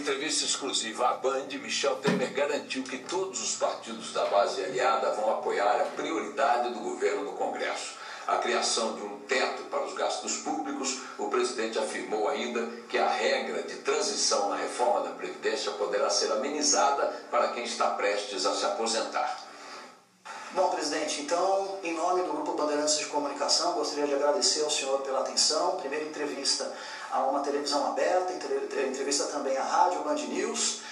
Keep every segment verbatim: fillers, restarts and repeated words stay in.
entrevista exclusiva à Band, Michel Temer garantiu que todos os partidos da base aliada vão apoiar a prioridade do governo no Congresso. A criação de um teto para os gastos públicos, o presidente afirmou ainda que a regra de transição na reforma da Previdência poderá ser amenizada para quem está prestes a se aposentar. Bom, presidente, então, em nome do Grupo Bandeirantes de Comunicação, gostaria de agradecer ao senhor pela atenção. Primeira entrevista a uma televisão aberta, entrevista também à Rádio Band News.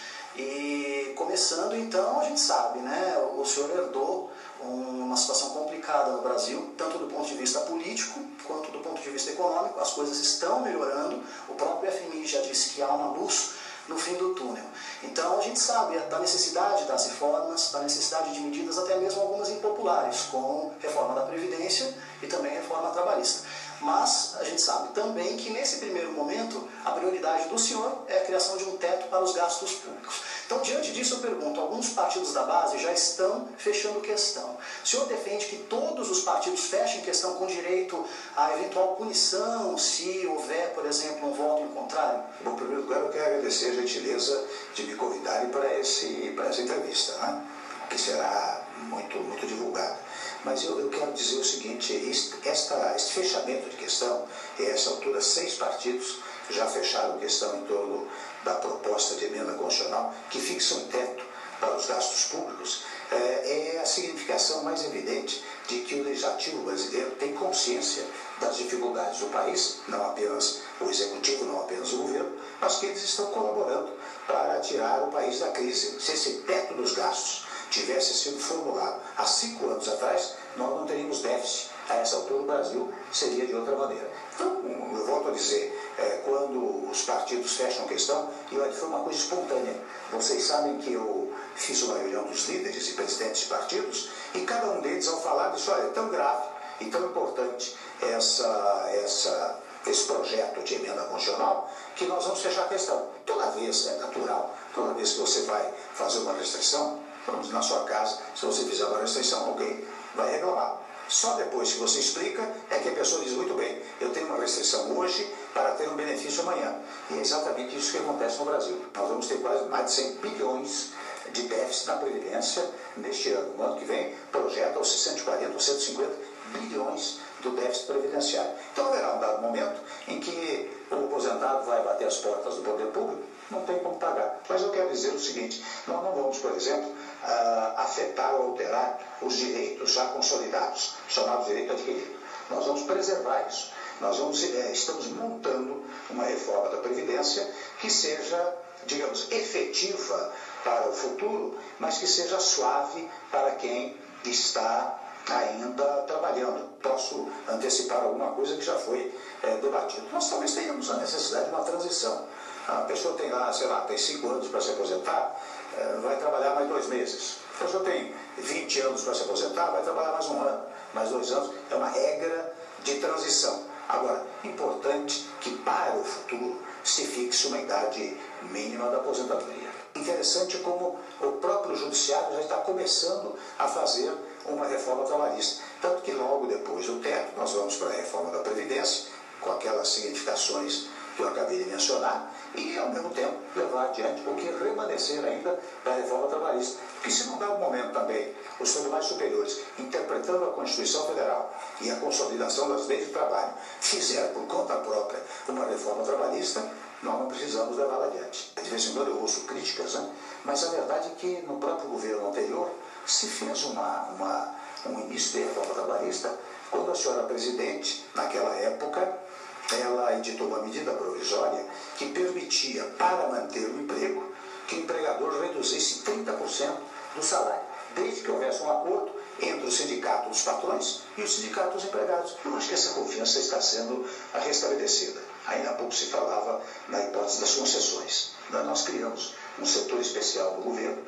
E começando, então, a gente sabe, né, o senhor herdou uma situação complicada no Brasil, tanto do ponto de vista político quanto do ponto de vista econômico. As coisas estão melhorando, o próprio F M I já disse que há uma luz no fim do túnel. Então a gente sabe da necessidade das reformas, da necessidade de medidas até mesmo algumas impopulares, como reforma da Previdência e também reforma trabalhista. Mas a gente sabe também que nesse primeiro momento a prioridade do senhor é a criação de um teto para os gastos públicos. Então, diante disso, eu pergunto, alguns partidos da base já estão fechando questão. O senhor defende que todos os partidos fechem questão com direito a eventual punição se houver, por exemplo, um voto em contrário? Bom, em primeiro lugar, eu quero agradecer a gentileza de me convidarem para, esse, para essa entrevista, né? Que será muito, muito divulgada. Mas eu, eu quero dizer o seguinte, esta, este fechamento de questão, e a essa altura seis partidos já fecharam questão em torno da proposta de emenda constitucional que fixa um teto para os gastos públicos, é, é a significação mais evidente de que o legislativo brasileiro tem consciência das dificuldades do país, não apenas o executivo, não apenas o governo, mas que eles estão colaborando para tirar o país da crise. Se esse teto dos gastos tivesse sido formulado há cinco anos atrás, nós não teríamos déficit. A essa altura o Brasil seria de outra maneira. Então, eu volto a dizer, é, quando os partidos fecham questão, e olha, foi uma coisa espontânea. Vocês sabem que eu fiz uma reunião dos líderes e presidentes de partidos, e cada um deles, ao falar, disse, olha, é tão grave e tão importante essa, essa, esse projeto de emenda constitucional, que nós vamos fechar a questão. Toda vez, é natural, toda vez que você vai fazer uma restrição, vamos na sua casa, se você fizer uma restrição, alguém vai reclamar. Só depois que você explica é que a pessoa diz, muito bem, eu tenho uma restrição hoje para ter um benefício amanhã. E é exatamente isso que acontece no Brasil. Nós vamos ter quase mais de cem bilhões de déficit na Previdência neste ano. No ano que vem, projeta os cento e quarenta ou cento e cinquenta bilhões do déficit previdenciário. Então haverá um dado momento em que o aposentado vai bater as portas do poder público, não tem como pagar. Mas eu quero dizer o seguinte, nós não vamos, por exemplo, uh, afetar ou alterar os direitos já consolidados, chamados direito adquirido. Nós vamos preservar isso. Nós vamos, é, estamos montando uma reforma da Previdência que seja, digamos, efetiva para o futuro, mas que seja suave para quem está ainda trabalhando. Posso antecipar alguma coisa que já foi é, debatido. Nós talvez tenhamos a necessidade de uma transição. A pessoa tem lá, sei lá, tem cinco anos para se aposentar, é, vai trabalhar mais dois meses. A pessoa tem vinte anos para se aposentar, vai trabalhar mais um ano, mais dois anos. É uma regra de transição. Agora, importante que para o futuro se fixe uma idade mínima da aposentadoria. Interessante como o próprio judiciário já está começando a fazer uma reforma trabalhista. Tanto que logo depois do teto nós vamos para a reforma da Previdência, com aquelas significações que eu acabei de mencionar, e ao mesmo tempo levar adiante o que remanescer ainda da reforma trabalhista. Porque se não dá um momento também os tribunais superiores, interpretando a Constituição Federal e a consolidação das leis de trabalho, fizer por conta própria uma reforma trabalhista, nós não precisamos levá-la adiante. De vez em quando eu ouço críticas, né? Mas a verdade é que no próprio governo anterior se fez uma, uma, um início de reforma trabalhista quando a senhora presidente, naquela época, ela editou uma medida provisória que permitia, para manter o emprego, que o empregador reduzisse trinta por cento do salário, desde que houvesse um acordo entre o sindicato dos patrões e o sindicato dos empregados. Eu acho que essa confiança está sendo restabelecida. Ainda há pouco se falava na hipótese das concessões. Nós criamos um setor especial do governo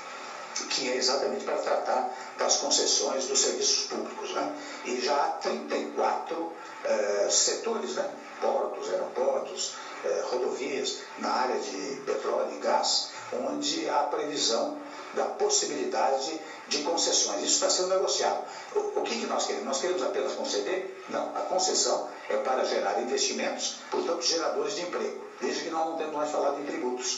que é exatamente para tratar das concessões dos serviços públicos, né? E já há trinta e quatro eh, setores, né? Portos, aeroportos, eh, rodovias, na área de petróleo e gás, onde há previsão da possibilidade de concessões. Isso está sendo negociado. O, o que, que nós queremos? Nós queremos apenas conceder? Não, a concessão é para gerar investimentos, portanto, geradores de emprego, desde que nós não temos mais falado em tributos.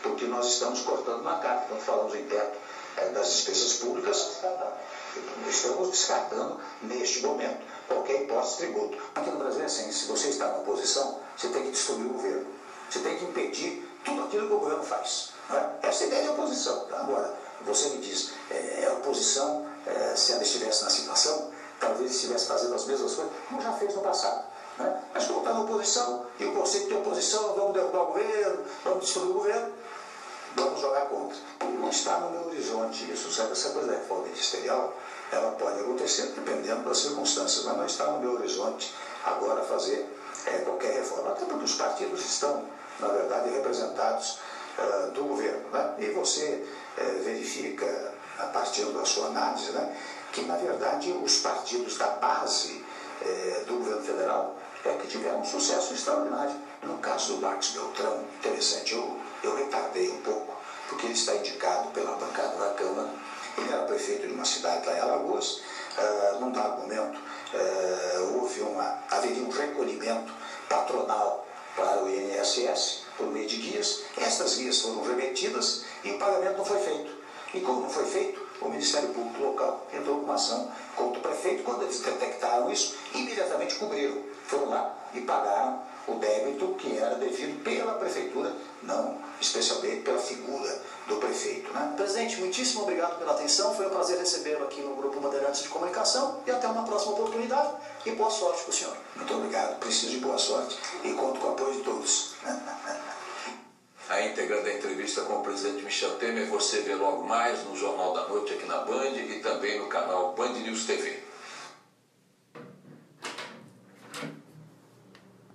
porque nós estamos cortando na carta. Quando falamos em teto é, das despesas públicas, estamos descartando, neste momento, qualquer hipótese de tributo. Aqui no Brasil é assim, se você está na oposição, você tem que destruir o governo. Você tem que impedir tudo aquilo que o governo faz. Né? Essa é a ideia de oposição. Tá? Agora, você me diz, é, é oposição, é, se ela estivesse na situação, talvez estivesse fazendo as mesmas coisas, como já fez no passado. Né? Mas como está na oposição, e o conceito de oposição, vamos derrubar o governo, vamos destruir o governo, vamos jogar contra. Não está no meu horizonte isso, sabe? Essa coisa da reforma ministerial, ela pode acontecer dependendo das circunstâncias, mas não está no meu horizonte agora fazer é, qualquer reforma. Até porque os partidos estão, na verdade, representados uh, do governo. Né? E você uh, verifica, a partir da sua análise, né, que, na verdade, os partidos da base uh, do governo federal é que tiveram um sucesso extraordinário. No caso do Marcos Beltrão, interessante, eu, eu retardei um pouco, porque ele está indicado pela bancada da Câmara. Ele era prefeito de uma cidade lá em Alagoas. Uh, num dado momento, uh, houve uma, haveria um recolhimento patronal para o I N S S por meio de guias. Estas guias foram remetidas e o pagamento não foi feito. E como não foi feito, o Ministério Público local entrou com uma ação contra o prefeito. Quando eles detectaram isso, imediatamente cobriram. Foram lá e pagaram o débito que era devido pela prefeitura, não especialmente pela figura do prefeito. Né? Presidente, muitíssimo obrigado pela atenção. Foi um prazer recebê-lo aqui no Grupo Bandeirantes de Comunicação e até uma próxima oportunidade. E boa sorte para o senhor. Muito obrigado. Preciso de boa sorte e conto com o apoio de todos. A íntegra da entrevista com o presidente Michel Temer você vê logo mais no Jornal da Noite aqui na Band e também no canal Band News T V.